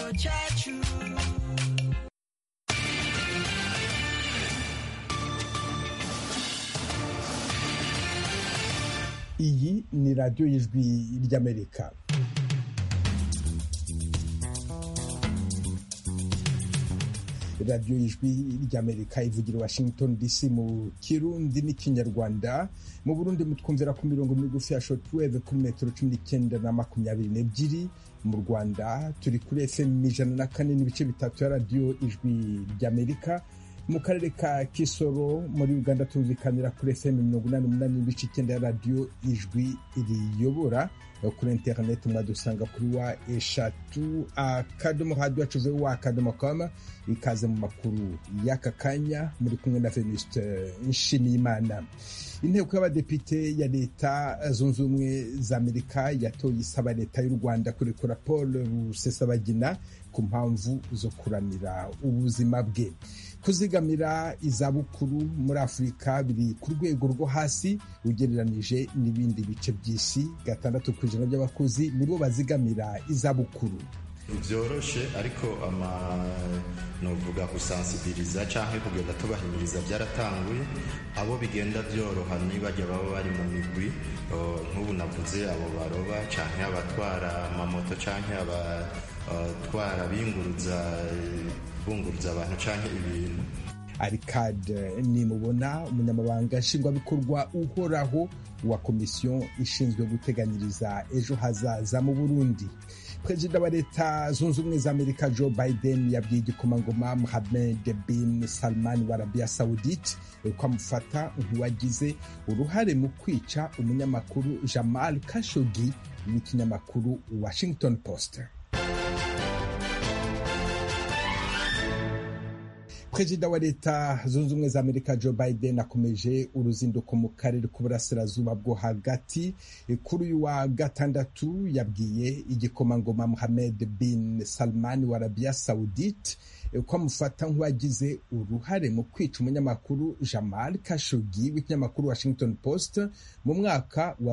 cyacu. Iyi ni radiyo y'ijwi ry'Amerika. radiyo y'ijwi ry'Amerika ivugira Washington DC mu Kirundi n'ikinyarwanda. Mu Burundi mutwumvira ku mirongo migufi ya shortwave ku metero 19 na 22. Mu Rwanda turi kuri FM 104.3 ya radiyo ijwi ry'Amerika. Mu karere ka Kisoro muri Uganda tumvikanira kuri FM 88.9 ya radiyo ijwi riyobora. Kuri internet mwadusanga kuri wa eshatu @radio@com. Ikaze mu makuru y'aka kanya muri kumwe na Venuste Nshimiyimana. Inteko y'abadepite ya leta zunze ubumwe za Amerika yatoye isaba leta y'u Rwanda kurekura Paul Rusesabagina ku mpamvu zo kuramira ubuzima bwe. Kuzigamira izabukuru muri Afurika biri ku rwego rwo hasi ugereranije n'ibindi bice by'isi. 6% by'abakozi nibo bazigamira izabukuru. Byoroshe ariko novuga gusensibiliza canke kugenda tubahimiriza byaratanguye. Abo bigenda byoroha nibajya baba bari mu migwi nk'ubu navuze abo baroba canke abatwara amamoto canke abatwara bunguruza abantu canke ibintu. Arcade Nimubona, umunyamabanga nshingwabikorwa uhoraho wa komisiyo ishinzwe guteganyiriza ejo hazaza mu Burundi. Perezida wa leta zunze ubumwe za Amerika Joe Biden yabwiye igikomangoma Mohammed bin Salman wa Arabia Saudite ko amufata nk'uwagize uruhare mu kwica umunyamakuru Jamal Khashoggi w'ikinyamakuru Washington Post. Perezida wa leta zunze ubumwe za Amerika Joe Biden akomeje uruzinduko mu karere k'uburasirazuba bwo hagati. Kuri uyu wa gatandatu yabwiye igikomangoma Mohammed bin Salman wa Arabia Saudite ko amufata nk'uwagize uruhare mu kwica umunyamakuru Jamal Khashoggi w'ikinyamakuru Washington Post mu mwaka wa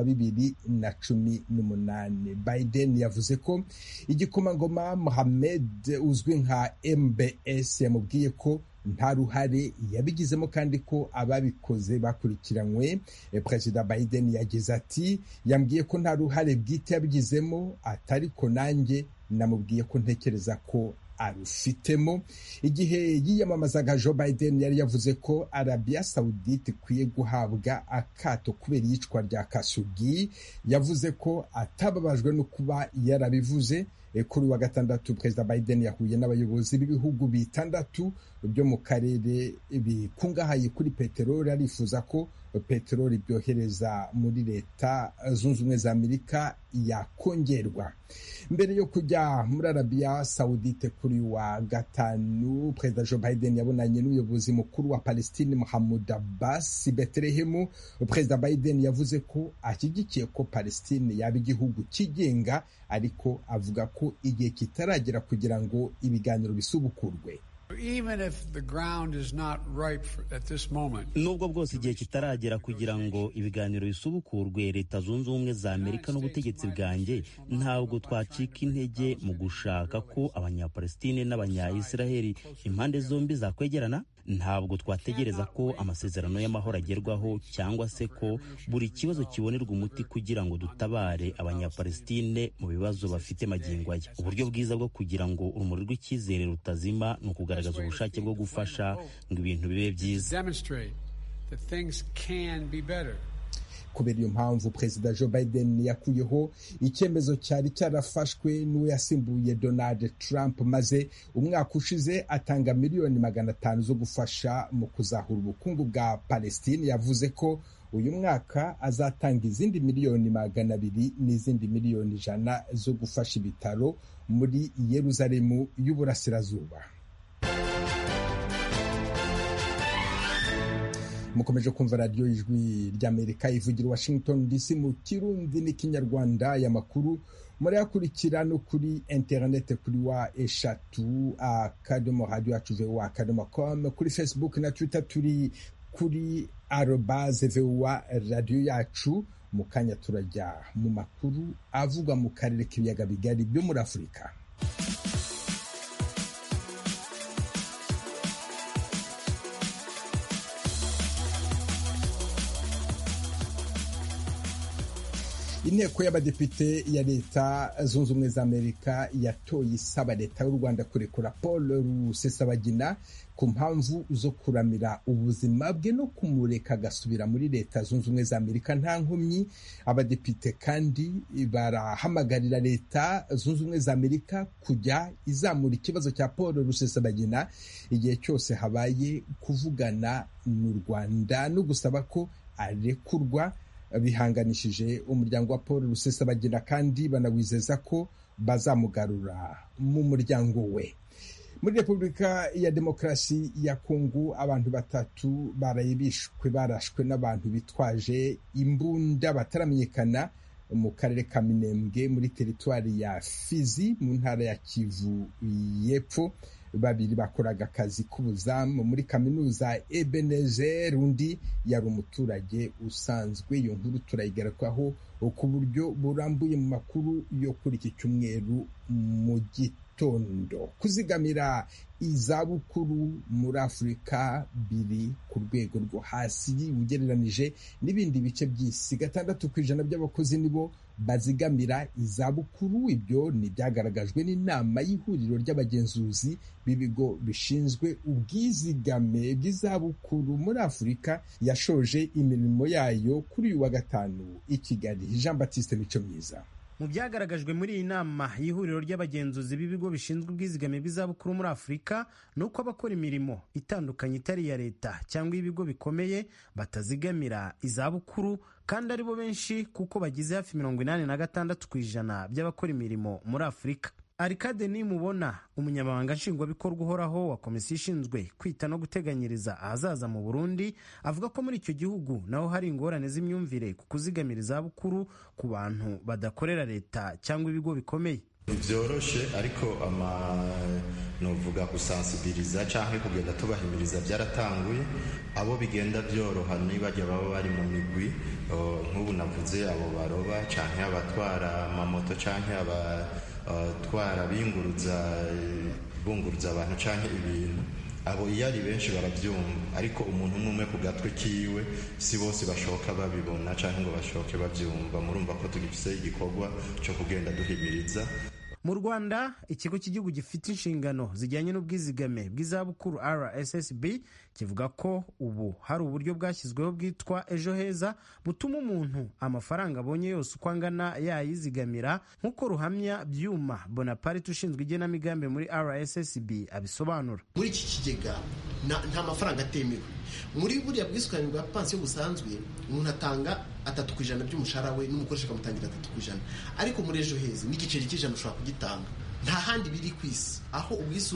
2018. Biden yavuze ko igikomangoma Mohammed uzwi nka MBS yamubwiye ko nta ruhare yabigizemo kandi ko ababikoze bakurikiranywe. Perezida Biden yagize ati, yambwiye ko nta ruhare bwite yabigizemo, atari ko nanjye namubwiye ko ntekereza ko arufitemo. Igihe yiyamamazaga Joe Biden yari yavuze ko Arabia Saudite ikwiye guhabwa akato kubera iyicwa rya Khashoggi. Yavuze ko atababajwe no kuba yarabivuze. Kuri wa gatandatu Perezida Biden yahuye n'abayobozi b'ibihugu bitandatu byo mu karere bikungahaye kuri peteroli. Arifuza ko peteroli byohereza muri leta zunze ubumwe za Amerika yakongerwa. Mbere yo kujya muri Arabia Saudite kuri wa gatanu, Perezida Joe Biden yabonanye n'umuyobozi mukuru wa Palestine Mahmoud Abbas Bethlehem. Perezida Biden yavuze ko ashyigikiye ko Palestine yaba igihugu kigenga, ariko avuga ko igihe kitaragera kugira ngo ibiganiro bisubukurwe. Nubwo bwose igihe kitaragera kugira ngo ibiganiro bisubukurwe, Leta zunze ubumwe za Amerika n'ubutegetsi bwanjye ntabwo twacika intege mu gushaka ko abanyapalestine n'abanyayisiraheli impande zombi zakwegerana. Ntabwo twategereza ko amasezerano y'amahoro agerwaho cyangwa se ko buri kibazo kibonerwa umuti kugira ngo dutabare abanyapalestine mu bibazo bafite magingo aya. Uburyo bwiza bwo kugira ngo urumuri rw'icyizere rutazima ni ukugaragaza ubushake bwo gufasha ngo ibintu bibe byiza. Kubera iyo mpamvu Perezida Joe Biden yakuyeho icyemezo cyari cyarafashwe n'uwo yasimbuye Donald Trump, maze umwaka ushize atanga miliyoni 500 zo gufasha mu kuzahura ubukungu bwa Palestine. Yavuze ko uyu mwaka azatanga izindi miliyoni 200 n'izindi miliyoni 100 zo gufasha ibitaro muri Yerusalemu y'uburasirazuba. Mukomeje kumva radiyo ijwi ry'Amerika ivugira Washington DC mu Kirundi n'ikinyarwanda. Ya makuru muri akurikira no kuri internet kuri wa eshatu @radio@com, kuri Facebook na Twitter turi kuri @VOA radio yacu. Mu kanya turajya mu makuru avuga mu karere k'ibiyaga bigari byo muri Afurika. inteko y'abadepite ya leta zunze ubumwe za Amerika yatoye isaba leta y'u Rwanda kurekura Paul Rusesabagina ku mpamvu zo kuramira ubuzima bwe no kumureka agasubira muri leta zunze ubumwe za Amerika nta nkomyi. Abadepite kandi barahamagarira leta zunze ubumwe za Amerika kujya izamura ikibazo cya Paul Rusesabagina igihe cyose habaye kuvugana n'u Rwanda no gusaba ko arekurwa. Bihanganishije umuryango wa Paul Rusesabagina kandi banawizeza ko bazamugarura mu muryango we. Muri Repubulika ya Demokarasi ya Kongo abantu 3 barayibishwe barashwe n'abantu bitwaje imbunda bataramenyekana mu karere ka Minembwe muri teritwari ya Fizi mu ntara ya Kivu y'Epfo. 2 bakoraga akazi k'ubuzamu muri kaminuza Ebenezer, undi yari umuturage usanzwe. Iyo nkuru turayigarukaho ku buryo burambuye mu makuru yo kuri iki cyumweru mu gitondo. Kuzigamira izabukuru muri Afurika biri ku rwego rwo hasi ugereranije n'ibindi bice by'isi. 6% by'abakozi nibo bazigamira izabukuru. Ibyo ni byagaragajwe n'inama y'ihuriro ry'abagenzuzi b'ibigo bishinzwe ubwizigame bw'izabukuru muri Afurika yashoje imirimo yayo kuri uyu wa gatanu i Kigali. Jean Baptiste Micomyiza. Mu byagaragajwe muri iyi nama y'ihuriro ry'abagenzuzi b'ibigo bishinzwe ubwizigame bw'izabukuru muri Afurika ni uko abakora imirimo itandukanye itari iya leta cyangwa ibigo bikomeye batazigamira izabukuru, kandi aribo benshi kuko bagize hafi 86% by'abakora imirimo muri Afurika. Arikade Nimubona, umunyamabanga nshingwabikorwa uhoraho wa komisiyo ishinzwe kwita no guteganyiriza ahazaza mu Burundi, avuga ko muri icyo gihugu naho hari ingorane z'imyumvire ku kuzigamira izabukuru ku bantu badakorera leta cyangwa ibigo bikomeye. Byoroshe ariko novuga gusensibiliza cyangwa kugenda tubahimiriza byaratanguye. Abo bigenda byoroha nibajya baba bari mu migwi, nk'ubu navuze abo baroba cyangwa abatwara amamoto cyangwa abatwara bunguruza abantu cyangwa ibintu. Abo iyo ari benshi barabyumva, ariko umuntu umwe ku gatwe kiwe si bose bashoka babibona cyangwa ngo bashoke babyumva. Murumva ko tugifise igikorwa cyo kugenda duhimiriza. Mu Rwanda, ikigo cy'igihugu gifite inshingano zijyanye n'ubwizigame bw'izabukuru RSSB kivuga ko ubu hari uburyo bwashyizweho bwitwa Ejo Heza butuma umuntu amafaranga abonye yose uko angana yayizigamira, nk'uko Ruhamya Byuma Bonaparte ushinzwe igenamigambi muri RSSB abisobanura. Muri iki kigega nta mafaranga atemewe. Muri buriya bwisukanye bwa pansiyo busanzwe umuntu atanga 3% by'umushahara we n'umukoresha akamutangira 3%, ariko muri Ejo Heza n'igiceri cy'ijana ushobora kugitanga. Nta handi biri kwisi aho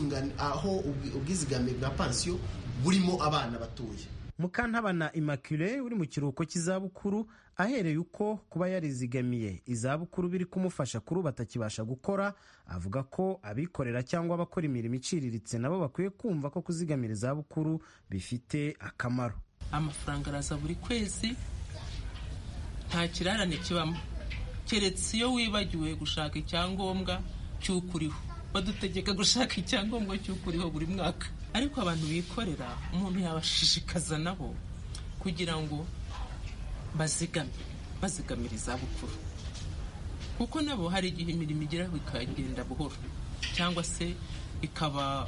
ubwizigame bwa pansiyo burimo abana batoye. Mukantabana Immaculée uri mu kiruhuko cy'izabukuru ahereye uko kuba yarizigamiye izabukuru biri kumufasha kuri batakibasha gukora, avuga ko abikorera cyangwa abakora imirimo iciriritse nabo bakwiye kumva ko kuzigamira izabukuru bifite akamaro. Amafaranga araza buri kwezi, nta kirarane kibamo, keretse iyo wibagiwe gushaka icyangombwa cy'ukuriho. Badutegeka gushaka icyangombwa cy'ukuriho buri mwaka, ariko abantu bikorera umuntu yabashishikaza nabo kugira ngo bazigamira izabukuru, kuko nabo hari igihe imirimo igira bikagenda buhoro cyangwa se ikaba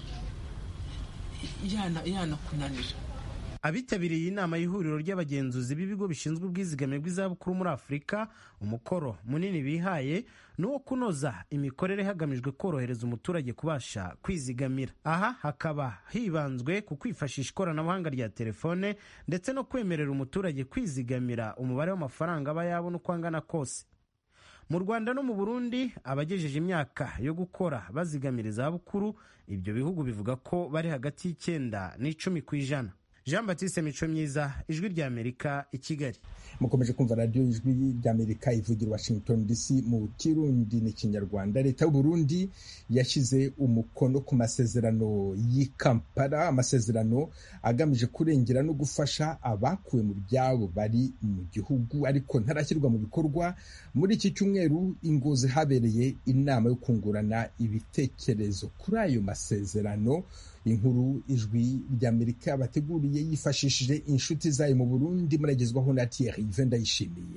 yanakunanira. Abitabiriye inama y'ihuriro ry'abagenzuzi b'ibigo bishinzwe ubwizigame bw'izabukuru muri Afurika, umukoro munini bihaye ni uwo kunoza imikorere hagamijwe korohereza umuturage kubasha kwizigamira. Aha hakaba hibanzwe ku kwifashisha ikoranabuhanga rya telefone ndetse no kwemerera umuturage kwizigamira umubare w'amafaranga aba yabona uko angana kose. Mu Rwanda no mu Burundi, abagejeje imyaka yo gukora bazigamira izabukuru, ibyo bihugu bivuga ko bari hagati y'9 n'10%. Jean Baptiste Micomyiza, Ijwi ry'Amerika i Kigali. Mukomeje kumva radio Ijwi ry'Amerika ivugira Washington DC mu Kirundi n'Ikinyarwanda. Leta y'u Burundi yashize umukono ku masezerano y'i Kampala, amasezerano agamije kurengera no gufasha abakuwe mu byabo bari mu gihugu, ariko ntarashyirwa mu bikorwa. Muri iki cyumweru Ingozi habereye inama yo kungurana ibitekerezo kuri ayo masezerano. Inkuru Ijwi ry'Amerika bateguriye yifashishije inshuti zayo mu Burundi, muragezwaho na Thierry Vendayishimiye.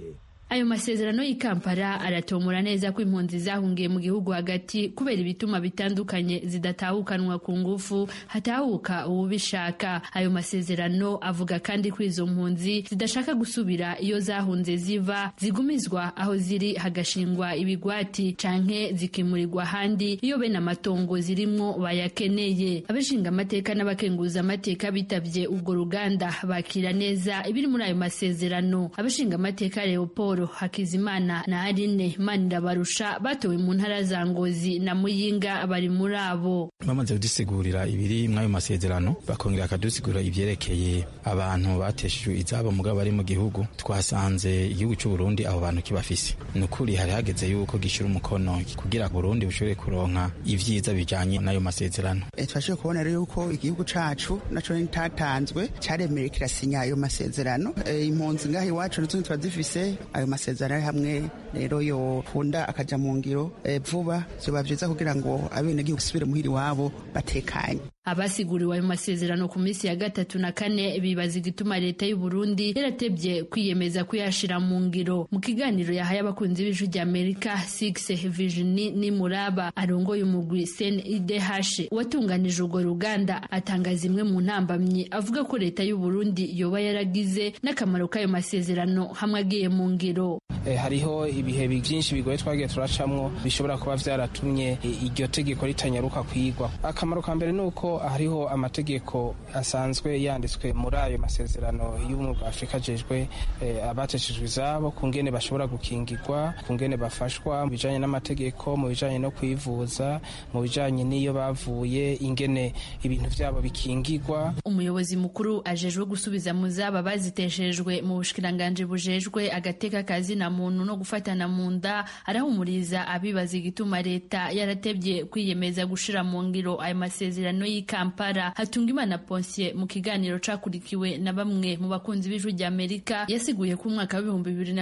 Ayo masezerano y'i Kampala aratomora neza ko impunzi zahungiye mu gihugu hagati kubera ibituma bitandukanye zidatahukanwa ku ngufu hatahuka uwubishaka. Ayo masezerano avuga kandi ko izo mpunzi zidashaka gusubira iyo zahunze ziva zigumizwa aho ziri hagashingwa ibigwati canke zikimurirwa ahandi iyo bene amatongo zirimwo bayakeneye. Abashinga amateka n'abakenguza amateka bitavye ubwo ruganda bakira neza ibiri muri ayo masezerano. Abashinga amateka Leopold Hakizimana na Aline Manirabarusha batowe mu ntara za Ngozi na Muyinga bari muri abo. Bamaze kudusigurira ibiri muri ayo masezerano bakongera akadusigura ivyerekeye abantu bateshejwe izabo mugabo bari mu gihugu. Twasanze igihugu cy'u Burundi abo bantu kibafise. Nukuri hari hageze yuko gishira umukono kugira Burundi bushobore kuronka ivyiza bijanye n'ayo masezerano. Twashoboye kubona rero yuko igihugu cacu naco ntatanzwe caremeye kirasinya ayo masezerano. Impunzi ngaho iwacu n'utundi twazifise ayo masezerano hamwe rero yo funda akaja mu ngiro vuba zoba vyiza kugira ngo abene gihugu subire muhiri wabo batekanye. Abasiguriwe ayo masezerano ku minsi ya 3 na 4 bibaza igituma leta y'u Burundi yaratevye kwiyemeza kuyashira mu ngiro. Mu kiganiro yahaye abakunzi b'ijwi rya Amerika, Six Vision ni Muraba arongoye umugwi CNIDH watunganije urwo ruganda atangaza imwe mu ntambamyi avuga ko leta y'u Burundi yoba yaragize n'akamaro k'ayo masezerano hamwe agiye mu ngiro. Hariho ibihe byinshi bigoye twagiye turacamwo bishobora kuba vyaratumye iryo tegeko ritanyaruka kwigwa. Akamaro ka mbere nuko hariho amategeko asanzwe yanditswe muri ayo masezerano y'ubumwe bwa Afrika jejwe abateshejwe izabo kungene bashobora gukingirwa, kungene bafashwa mu bijanye n'amategeko, mu bijanye no kwivuza, mu bijanye n'iyo bavuye, ingene ibintu vyabo bikingirwa. Umuyobozi mukuru ajejwe gusubiza mu zaba baziteshejwe mu bushikiranganje bujejwe agateka kazi na muntu no gufatana mu nda arahumuriza abibaza igituma leta yaratevye kwiyemeza gushira mu ngiro ayo masezerano y'i Kampala. Hatungimana Ponsier mu kiganiro cakurikiwe na bamwe mu bakunzi b'ijwi rya Amerika yasiguye ko umwaka wa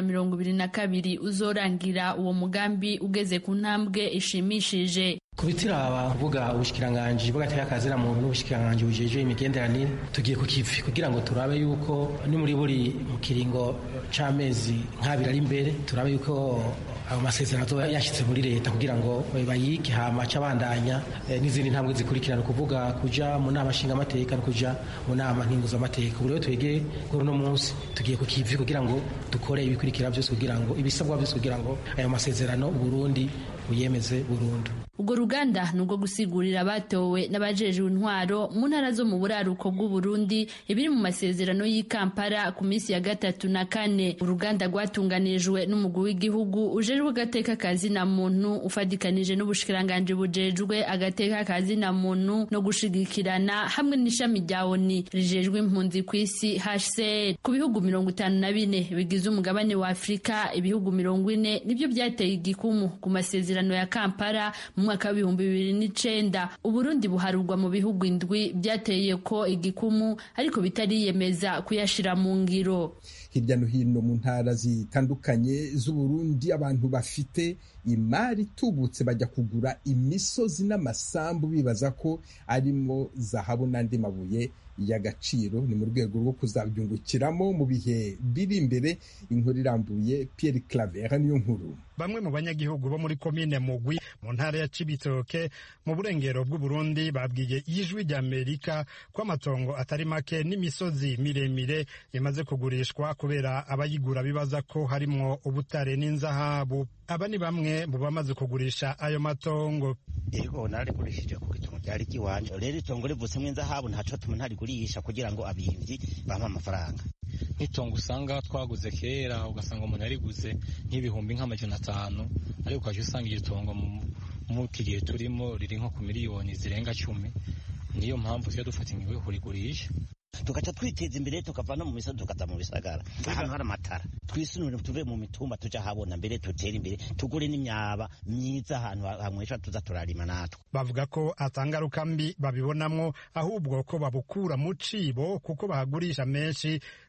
2022 uzorangira uwo mugambi ugeze ku ntambwe ishimishije. Kubitira abavuga ubushikiranganje bw'agateka kazira muntu n'ubushikiranganje bujeje imigenderanire tugiye ku kivi kugira ngo turabe yuko ni muri buri mu kiringo c'amezi nk'abiri ari imbere turabe yuko ayo masezerano yashitse muri leta kugira ngo bayike hama cabandanya n'izindi ntambwe zikurikirana kuvuga kuja mu nama nshinga amateka no kuja mu nama nkinguza amateka. Buri twege kuri no munsi tugiye ku kivi kugira ngo dukore ibikurikira byose kugira ngo ibisabwa byose kugira ngo ayo masezerano Burundi uyemeze burundu. Ubwo ruganda nubwo gusigurira abatowe n'abajejwe intwaro mu ntara zo mu buraruko bw'u Burundi ibiri mu masezerano y'i Kampala ku minsi ya 3 na 4. Uruganda rwatunganijwe n'umugwi w'igihugu ujejwe agateka kazi na muntu ufadikanije n'ubushikiranganje bujejwe agateka kazi na muntu no gushigikirana hamwe n'ishami rya ONU rijejwe impunzi ku isi HCR. Ku bihugu 54 bigize umugabane wa Afrika, ibihugu 40 nibyo byateye igikumu ku masezerano ya Kampala mu mwaka wa 2009. Uburundi buharurwa mu bihugu 7 byateye ko igikumu ariko bitariyemeza kuyashira mu ngiro. Hirya no hino mu ntara zitandukanye z'Uburundi abantu bafite imari tubutse bajya kugura imisozi n'amasambu bibaza ko arimo zahabu n'andi mabuye y'agaciro. Ni mu rwego rwo kuzabyungukiramo mu bihe biri imbere. Inkuru irambuye Pierre Claver niyo nkuru. Bamwe mu banyagihugu bo muri komine Mugwi mu ntara ya Cibitoke mu burengero bw'u Burundi babwiye ijwi rya Amerika ko amatongo atari make n'imisozi miremire yamaze kugurishwa kubera abayigura bibaza ko harimo ubutare n'inzahabu. Aba ni bamwe mu bamaze kugurisha ayo matongo. Ego narigurishije ku gitungo ryari kiwanje. Rero itongo rivusemwe inzahabu ntaco tuma ntarigurisha kugira ngo abimvyi bampa amafaranga. Itongo usanga twaguze kera ugasanga umuntu yariguze nk'ibihumbi nk'amajana 5 ariko ukaje usanga itongo mu kigihe turimo riri nko ku miliyoni zirenga 10. Niyo mpamvu tujya dufata ingingo yo kurigurisha tugaca twiteza imbere tukava no mu misozi tukaza mu bisagara ahantu hari amatara twisunure tuve mu mitumba tuja habona mbere tutera imbere tugure n'imyaba myiza ahantu hamwesha tuza turarima natwe. Bavuga ko atangaruka mbi babibonamwo ahubwo ko babukura mu cibo kuko bahagurisha menshi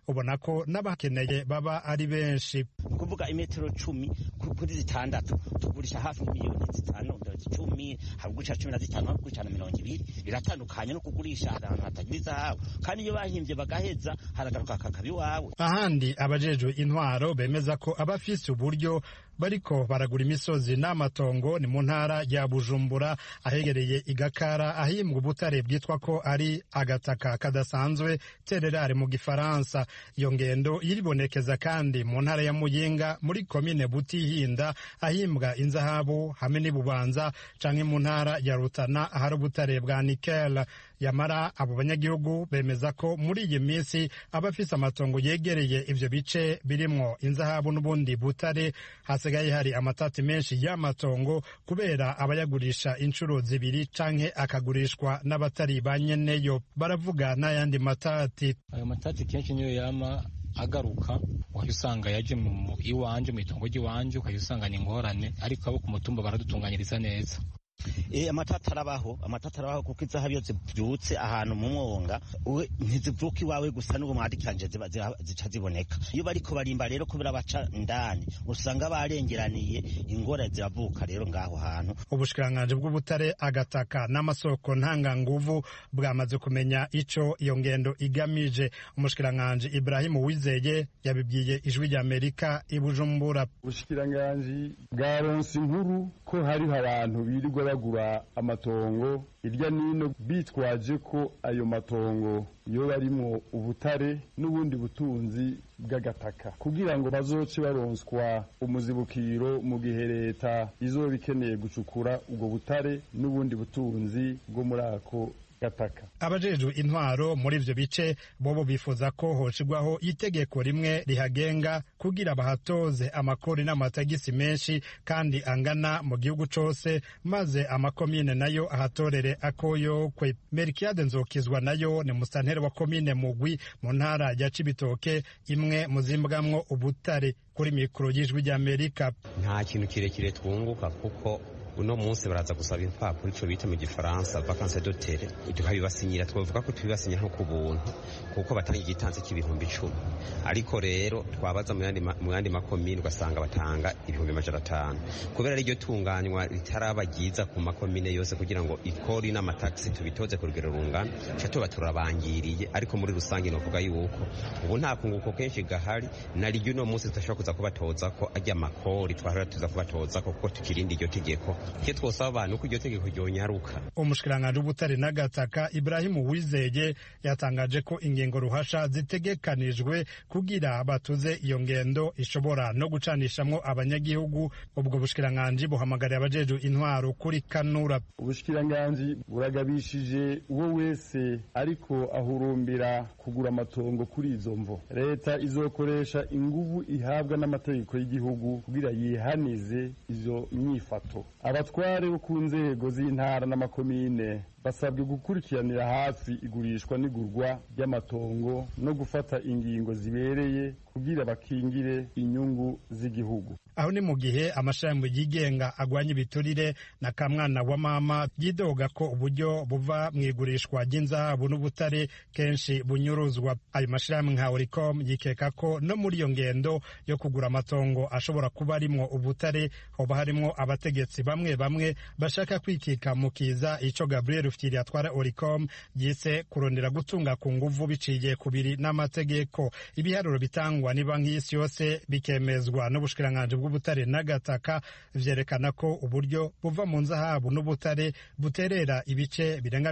ubona ko n'abakeneye baba ari benshi. Kuvuga imetero 10 kuri 6 tugurisha hafi miliyoni 5 10 hagurisha 15 hagurisha 20 biratandukanye no kugurisha ahantu hatagira izahabu kandi iyo bahimbye bagaheza haragaruka kakabi wawe. Ahandi abajejwe intwaro bemeza ko abafise uburyo bariko baragura imisozi n'amatongo ni mu ntara ya Bujumbura ahegereye Igakara ahimbwa ubutare bwitwa ko ari agataka kadasanzwe tererare mu gifaransa. Iyo ngendo iribonekeza kandi mu ntara ya Muyinga muri komine Butihinda ahimbwa inzahabu hamwe n'Ibubanza canke mu ntara ya Rutana ahari ubutare bwa nikel. Yamara abo banyagihugu bemeza ko muri iyi minsi abafise amatongo yegereye ivyo bice birimwo inzahabu n'ubundi butare hasigaye hari amatati menshi y'amatongo kubera abayagurisha inshuro zibiri canke akagurishwa n'abatari banyeneyo. Baravuga n'ayandi matati. Ayo matati kenshi niyo yama agaruka ukajya usanga yaje mu iwanje mu itongo ry'iwanje ukajya usanga ni ingorane, ariko abo ku mutumba baradutunganyiriza neza. Amatata arabaho kuko izahabu iyo zivyutse ahantu mu mwonga ntizivuka iwawe gusa n'ubwo mwadikanje zica ziboneka. Iyo bariko barimba rero kubera baca ndani usanga barengeraniye ingora ziravuka rero ngaho hantu. Ubushikiranganji bw'ubutare agataka n'amasoko ntanganguvu bwamaze kumenya ico iyo ngendo igamije. Umushikiranganji Ibrahim Uwizeye yabibwiye Ijwi ry'Amerika i Bujumbura. Ubushikiranganji bwaronse inkuru ko hariho abantu birirwa bagura amatongo irya nino bitwaje ko ayo matongo yo barimo ubutare n'ubundi butunzi bw'agataka kugira ngo bazoce baronswa umuzibukiro mu gihe leta izoba ikeneye gucukura ubwo butare n'ubundi butunzi bwo muri ako gataka. Abajejwe intwaro muri ivyo bice bobo bifuza ko hoshigwaho itegeko rimwe rihagenga kugira bahatoze amakori n'amatagisi menshi kandi angana mu gihugu cose, maze amakomine nayo ahatorere akoyokwe. Melkiade Nzokizwa nayo ni musanteri wa komine Mugwi mu ntara ya Cibitoke, imwe mu zimbwamwo ubutare. Kuri mikoro y'Ijwi ry'Amerika: nta kintu kirekire twunguka kuko uno munsi baraza gusaba impapuro ico bita mu gifaransa vacances de terre, tukabibasinyira. Twavuga ko tubibasinya nko ku buntu kuko batanga igitanze cy'ibihumbi 10, ariko rero twabaza mu yandi makomine ugasanga batanga ibihumbi 500 kubera iryo tunganywa ritaraba ryiza ku makomine yose kugira ngo ikori n'amataxi tubitoze ku rugero rungana cyo tuba turabangiriye. Ariko muri rusange no kuvuga yuko ubu nta kunguko kenshi gahari na ryo uno munsi tutashobora kuza kubatoza ko ajya makori twahora tuza kubatoza ko kuko tukirindi iryo tegeko cyo twosaba abantu ko iryo tegeko ryonyaruka. Umushikiranganji w'ubutare n'agataka Ibrahim Uwizeye yatangaje ko ingengo ruhasha zitegekanijwe kugira batuze iyo ngendo ishobora no gucanishamwo abanyagihugu. Ubwo bushikiranganji buhamagariye abajejwe intwaro kuri kanura. Ubushikiranganji buragabishije uwo wese ariko ahurumbira kugura amatongo kuri izo mvo. Leta izokoresha inguvu ihabwa n'amategeko y'igihugu kugira yihanize izo nyifato. Abatware bo ku nzego z'intara n'amakomine basabwe gukurikiranira hafi igurishwa n'igurwa ry'amatongo no gufata ingingo zibereye kugira bakingire inyungu z'igihugu. Aho ni mu gihe amashami yigenga agwanya ibiturire na kamwana wa mama yidoga ko uburyo buva mu igurishwa ry'inzahabu n'ubutare kenshi bunyuruzwa. Ayo mashami nka Oricom yikeka ko no muri iyo ngendo yo kugura amatongo ashobora kuba arimwo ubutare hoba harimwo abategetsi bamwe bamwe bashaka kwikika mu kiza ico Gabriel Rufyiri atwara Oricom yise kurondera gutunga ku nguvu biciye kubiri n'amategeko. Ibiharuro bitangwa ni banki y'isi yose bikemezwa n'ubushikiranganji bw'ubutare n'agataka vyerekana ko uburyo buva mu nzahabu n'ubutare buterera ibice birenga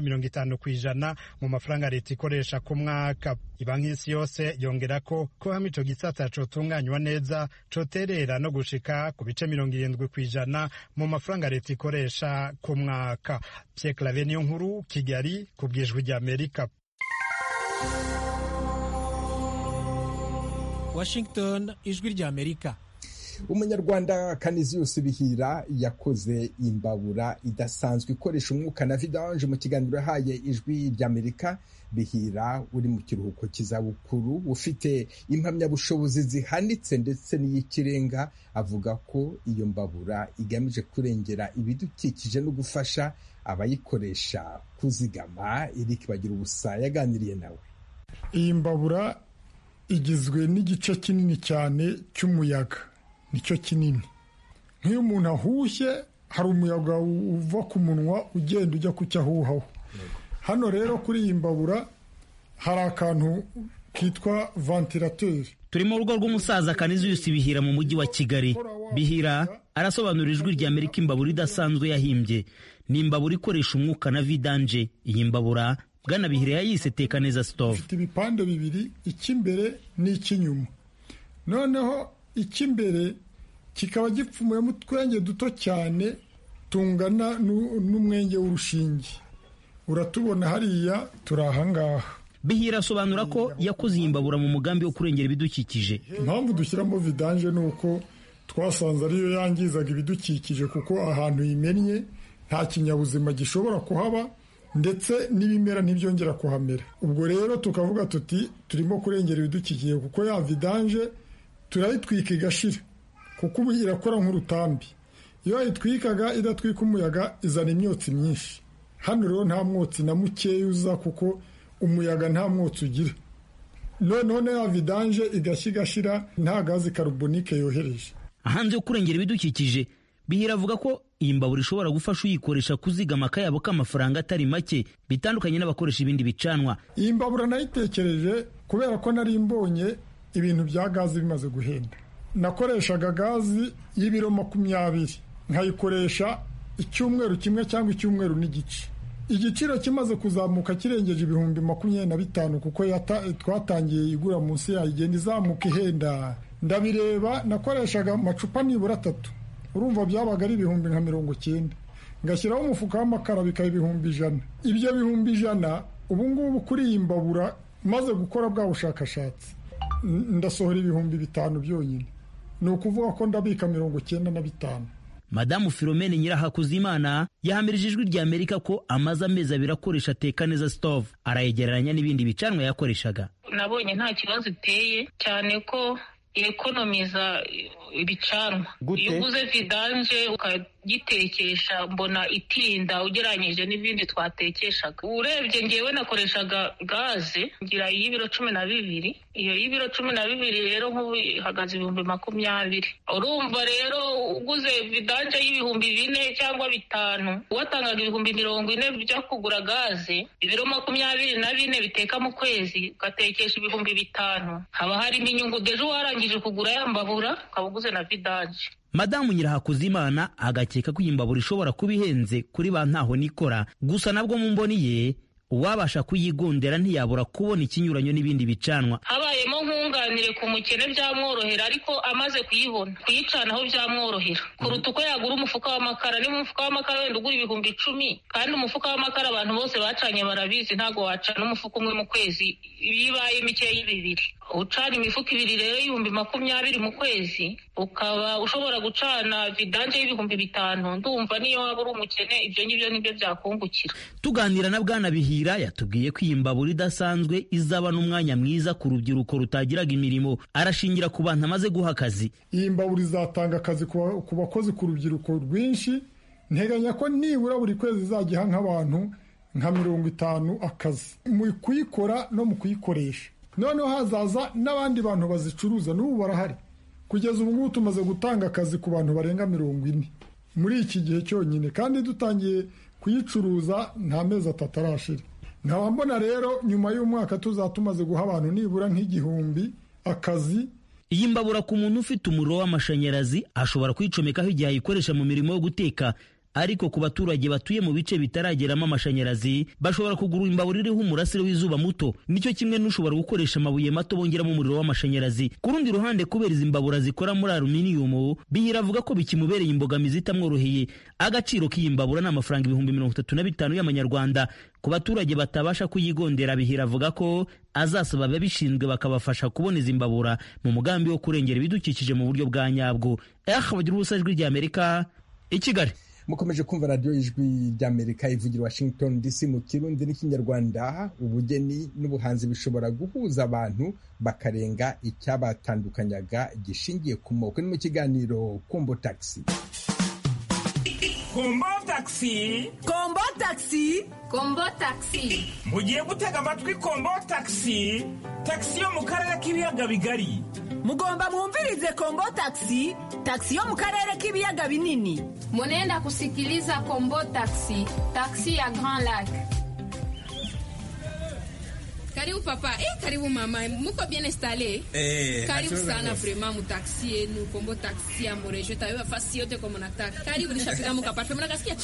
50% mu mafaranga leta ikoresha ku mwaka. Ibanki y'isi yose yongera ko hamwe ico gisata cotunganywa neza coterera no gushika ku bice 70% mu mafaranga leta ikoresha ku mwaka. Pierre Claver Niyonkuru, Kigali, ku bw'Ijwi ry'Amerika. Washington, Ijwi ry'Amerika. Umunyarwanda Canisius Bihira yakoze imbabura idasanzwe ikoresha umwuka na vidange. Mu kiganiro yahaye Ijwi ry'Amerika, Bihira uri mu kiruhuko cy'izabukuru ufite impamyabushobozi zihanitse ndetse n'iy'ikirenga avuga ko iyo mbabura igamije kurengera ibidukikije no gufasha abayikoresha kuzigama. Eric Bagirubusa yaganiriye nawe. Iyi mbabura igizwe n'igice kinini cyane cy'umuyaga, nicyo kinini. Nk'iyo umuntu ahushye hari umuyaga uva ku munwa ugenda ujya ku cyo ahuhaho. Hano rero kuri iyi mbabura hari akantu kitwa ventilateur. Turi mu rugo rw'umusaza Canisius Bihira mu mujyi wa Kigali. Bihira arasobanura ijwi rya Amerika imbabura idasanzwe yahimbye. Ni imbabura ikoresha umwuka na vidange. Iyi mbabura Bwana Bihira yayise Teka Neza Stove. Ifite ibipande bibiri, icy'imbere n'icy'inyuma. Noneho icy'imbere kikaba gipfumuyemo utwenge duto cyane tungana n'umwenge w'urushinge. Uratubona hariya turi ahangaha. Bihira asobanura ko yakoze iyi mbabura mu mugambi wo kurengera ibidukikije. Impamvu dushyiramo vidange ni uko twasanze ariyo yangizaga ibidukikije, kuko ahantu yimennye nta kinyabuzima gishobora kuhaba ndetse n'ibimera ntibyongera kuhamera. Ubwo rero tukavuga tuti turimo kurengera ibidukikije, kuko ya vidange turayitwika igashira, kuko ubu irakora nk'urutambi. Iyo yayitwikaga idatwika umuyaga izana imyotsi myinshi. Hano rero nta mwotsi na mukeya uza, kuko umuyaga nta mwotsi ugira. None ya vidange igashya igashira, nta gazi carbonique yohereje. Hanze yo kurengera ibidukikije, Bihira avuga ko iyi mbabura ishobora gufasha uyikoresha kuzigama akayabo k'amafaranga atari make, bitandukanye n'abakoresha ibindi bicanwa. Iyi mbabura nayitekereje kubera ko nari mbonye ibintu bya gazi bimaze guhenda. Nakoreshaga gazi y'ibiro 20, nkayikoresha icyumweru kimwe cyangwa icyumweru n'igice. Igiciro kimaze kuzamuka kirengeje ibihumbi 25, kuko twatangiye igura munsi yayo igenda izamuka ihenda. Ndabireba, nakoreshaga amacupa nibura 3. Urumva byabaga ari ibihumbi nka 90. Ngashyiraho umufuka w'amakara bikaba ibihumbi 100. Ibyo bihumbi 100 ubu ngubu kuri iyi mbabura maze gukora bwa bushakashatsi ndasohora ibihumbi 5 byonyine. Ni ukuvuga ko ndabika 95. Madamu Philomene Nyirahakuzimana yahamirije ijwi rya Amerika ko amaze amezi 2 akoresha Teka Neza Stove. Arayegereranya n'ibindi bicanwa yakoreshaga. Nabonye nta kibazo iteye cyane ko ekonomiza ibicanwa. Iyo uguze vidange ukagitekesha mbona itinda ugeranyije n'ibindi twatekeshaga. Urebye ngewe nakoreshaga gaze ngira y'ibiro 12. Iyo y'ibiro 12 rero nk'ubu ihagaze ibihumbi 20. Urumva rero uguze vidange y'ibihumbi 4 cyangwa 5 watangaga ibihumbi 40 byo kugura gaze, ibiro 24 biteka mu kwezi ugatekesha ibihumbi 5. Haba harimo inyungu dejo warangije kugura ya mbabura ukabuguze na vidange. Madamu Nyirahakuzimana agakeka ko iyi mbabura ishobora kuba ihenze kuri ba ntaho nikora, gusa nabwo mu mboni ye uwabasha kuyigondera ntiyabura kubona ikinyuranyo n'ibindi bicanwa. Habayemo nkunganire ku mukene byamworohera, ariko amaze kuyibona kuyicanaho byamworohera kuruta uko yagura umufuka w'amakara. Ni umufuka w'amakara wenda ugura ibihumbi 10, kandi umufuka w'amakara abantu bose bacanye barabizi, ntago wacana umufuka umwe mu kwezi, ibibaye mike y'ibibiri. Ucana imifuka 2 rero y'ibihumbi 20 mu kwezi, ukaba ushobora gucana vidange y'ibihumbi 5. Ndumva niyo waba uri umukene ibyo ngibyo nibyo byakungukira. Tuganira na Bwana Bihira yatubwiye ko iyi mbabura idasanzwe izaba n'umwanya mwiza ku rubyiruko rutagiraga imirimo. Arashingira ku bantu amaze guha akazi. Iyi mbabura izatanga akazi ku bakozi, ku rubyiruko rwinshi. Nteganya ko nibura buri kwezi izagiha nk'abantu nka 50 akazi mu kuyikora no mu kuyikoresha. Noneho hazaza n'abandi bantu bazicuruza, n'ubu barahari. Kugeza ubu ngubu tumaze gutanga akazi ku bantu barenga 40 muri iki gihe cyonyine, kandi dutangiye kuyicuruza nta mezi 3 arashira. Nkaba mbona rero nyuma y'umwaka tuzatumaze guha abantu nibura nk'igihumbi akazi. Iyi mbabura ku muntu ufite umuriro w'amashanyarazi ashobora kuyicomekaho igihe ayikoresha mu mirimo yo guteka, ariko ku baturage batuye mu bice bitarageramo amashanyarazi bashobora kugura imbabura iriho umurasire w'izuba muto. Nicyo kimwe n'ushobora gukoresha amabuye mato bongeramo umuriro w'amashanyarazi. Ku rundi ruhande, kubera izi mbabura zikora muri aluminium, Bihira avuga ko bikimubereye imbogamizi itamworoheye. Agaciro k'iyi mbabura ni amafaranga ibihumbi 35 y'amanyarwanda. Ku baturage batabasha kuyigondera, Bihira avuga ko azasaba ababishinzwe bakabafasha kubona izi mbabura mu mugambi wo kurengera ibidukikije mu buryo bwa nyabwo. Bagira ubusa ijwi rya Amerika i Kigali. Mukomeje kumva radiyo y'ijwi ry'Amerika ivugira Washington DC mu Kirundi n'Ikinyarwanda. Ubugeni n'ubuhanzi bishobora guhuza abantu bakarenga icyabatandukanyaga gishingiye ku moko. Ni mu kiganiro Kombo Taxi. Kombo taxi. Kombo taxi. Kombo taxi. Mugiye gutega amatwi Kombo taxi. Taxi yo mu karere k'ibiyaga bigari. Mugomba mwumvirize Kombo taxi. Taxi yo mu karere k'ibiyaga binini. Munenda kusikiliza Kombo taxi. Taxi ya Grand Lac. Karibu papa, karibu mama, muko bien installé? Karibu sana vraiment mu taxi yenu, Kombo taxi ya Morejo, tayo fasi yote kwa mnataka. Karibu nishafika muka parfum mnakasikia?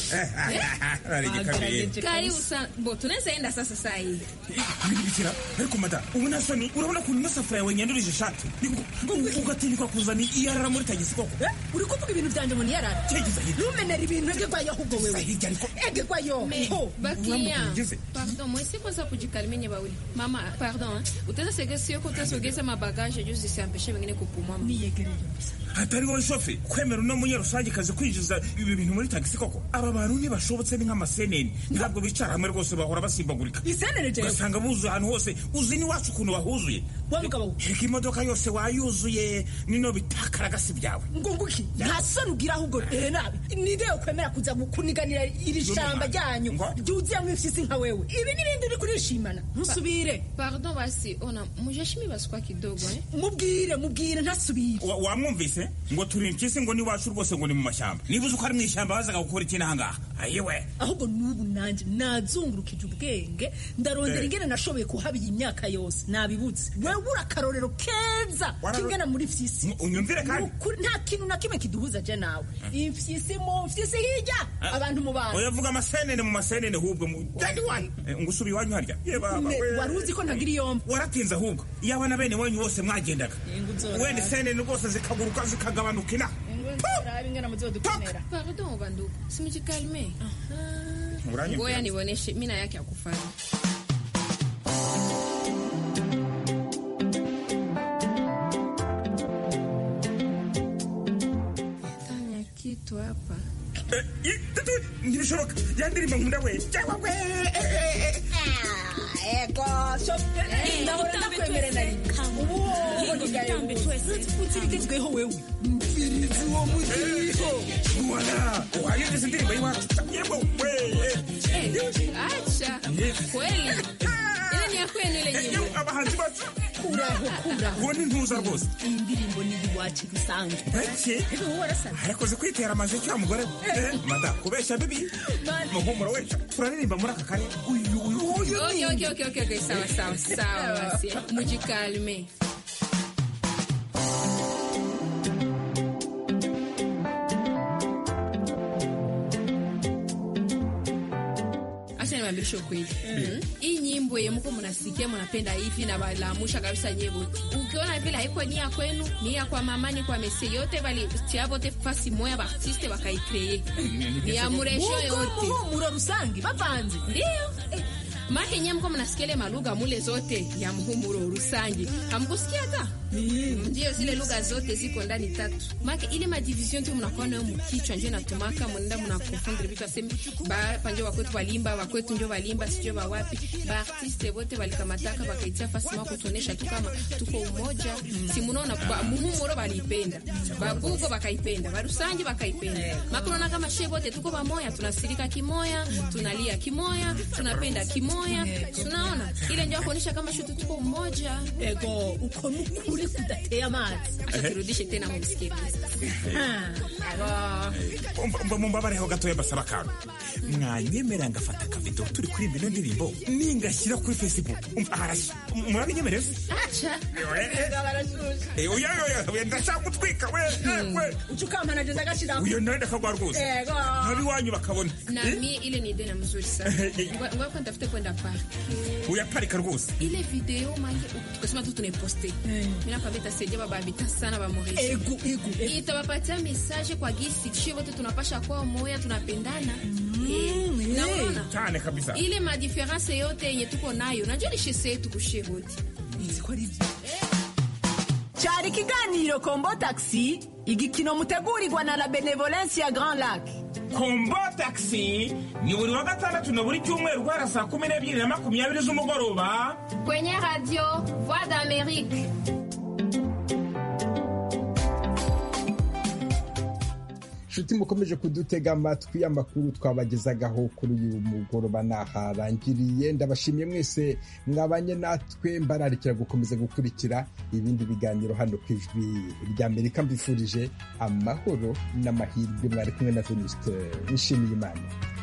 Karibu sana. Bo tunaweza enda sasa hivi. Nibikira, ariko mada, ubona soni, urabona kuntu nasafura yawe nyandurije shati. Ugatinda kuzana iyarara muri tagisi koko. Uri kuvuga ibintu byanje mu niyarara. Numenera ibintu egekwayo ahubwo wewe. Egekwayo. Bakia. Pardon, moi c'est quoi ça kujikalmenye bawili? Mama, pardon, utaweza segesi ko utasogeza mabagaje juzi zisiampeshe wengine kupumua. Niyegereye. Atari wowe shofe kwemera no munyarusange kaze kwinjiza ibi bintu muri taxi koko. Aba bantu ntibashobotse ni nk'amaseneni. Ntabwo bicara hamwe rwose bahora basimbagurika. Isenene je. Basanga buzuye ahantu hose. Uzi ni wacu kuntu bahuzuye. Wa mugabo. Imodoka yose wayuzuye nino bitakara gasi byawe. Ngunguki. Nta soni ugira ahubwo nabi. Nide ukwemera kuza kuniganira iri shamba ryanyu. Ryuziye mwifisi nka wewe. Ibi nibindi uri kurishimana. Ntusubire. Pardon basi, ona mujashimi basukwa kidogo Mubwire ntasubire. Wamwumvise ngo turi impyisi ngo ni wacu rwose ngo ni mu mashyamba. Nibuze ko ari mu ishyamba bazaga gukora iki nahangaha. Ayiwe. Ahubwo nubu nanje nazungurukije ubwenge ndarondera ingene nashoboye kuhabira imyaka yose nabibutse. Wewe urakarorero keza kingena muri fyisi. Unyumvire kandi. Nta kintu na kimwe kiduhuza je nawe. Imfyisi hirya abantu mu bantu. Oyavuga amasenene mu masenene hubwo mu. Kandi wani ngusubi wanyu harya. Waruzi ko ntagira yomba. Waratinze ahubwo. Iyaba na bene wanyu bose mwagendaga. Wende senene rwose zikaguruka zikagabanuka ina. Pardon bandugu, simujikalme. Ngoja niwoneshe mina yake ya kufanya. Tanya kitu hapa. Nibishoboka yandirimba nkunda we. Ego, ndahora nakwemerera ubu utigezweho wewe mfirizi wo mugiho wala wayumvise indirimbo y'iwacu yebo we acha kweli ile ni ya kwenu ile nyimbo abahanzi bacu kuraho ni ntuza rwose indirimbo ni iwacu bisanzwe harakoze kwitera amaje cya mugore mada kubesha bibi muhumuro we turaririmba muri aka kare Okay, sawa. Mujikalme. Niambie kweli. Hii nyimbo yenye mko mnasikia mnapenda hivi na balamusha kabisa nyimbo. Ukiona vile haiko ni ya kwenu, ni ya kwa mama, ni kwa mesi yote bali tiabo te fasi moya ba artiste bakaicreate. Ni ya muresho yote. Muro rusangi bapanze. Ndio. Make nyinyi mko mnasikia ile malugha mule zote ya muhumuro rusangi. Hamkusikia hata? Ndio zile lugha zote ziko ndani tatu. Make ile madivision tu mnakuwa nayo mkichwa nje na tumaka mnaenda mnakofundira vitu asemi ba panje wakwetu walimba wakwetu ndio walimba sio ba wapi. Ba artiste wote walikamataka wakaitia fasi mwa kutuonesha tu kama tuko umoja. Si mnaona kwa muhumuro balipenda. Babugo bakaipenda, barusangi bakaipenda. Make unaona kama shehe wote tuko pamoja, tunasirika kimoya, tunalia kimoya, tunapenda kimoya. Tunaona ile ndio kuonesha kama shutu tuko umoja. Ego uko mkuri kudatea amazi. Acha turudishe tena mumsikie. Mbabare ho gatoya basaba kantu. Mwanyemera ngafata ka video turi kuri mbino ndirimbo ningashyira kuri Facebook. Arashi. Murabinyemereza? Acha. Oya ndashaka gutwika we. Uchukamana je ndagashira. Uyo nenda kagwa rwose. Ego. Nabi wanyu bakabona. Na mimi ile ni idea nzuri sana. Ngoja kwanza tafute kwenda park. Uyaparika rwose. Ile video mange tukasema tu tunaposte. Mimi nakwambia itasaidia baba bita sana ba Maurice. Ego. Itawapatia message kwa gisi sisi wote tunapasha kwa moyo tunapendana. Naona cyane kabisa. Ile ma difference yote yenye tuko nayo. Najua ni shese yetu kushe wote. Cyari kiganiro Kombo Taxi, igikino mutegurirwa na la Benevolence ya Grand Lac. Kombo Taxi ni buri wa gatandatu na buri cyumweru guhera saa 12:20 z'umugoroba kwenye radio Voix d'Amérique. nshuti mukomeje kudutega amatwi, amakuru twabagezagaho kuri uyu mugoroba naharangiriye. Ndabashimiye mwese mwabanye natwe, mbararikira gukomeza gukurikira ibindi biganiro hano ku Ijwi ry'Amerika. Mbifurije amahoro n'amahirwe. Mwari kumwe na Venuste Nshimiyimana.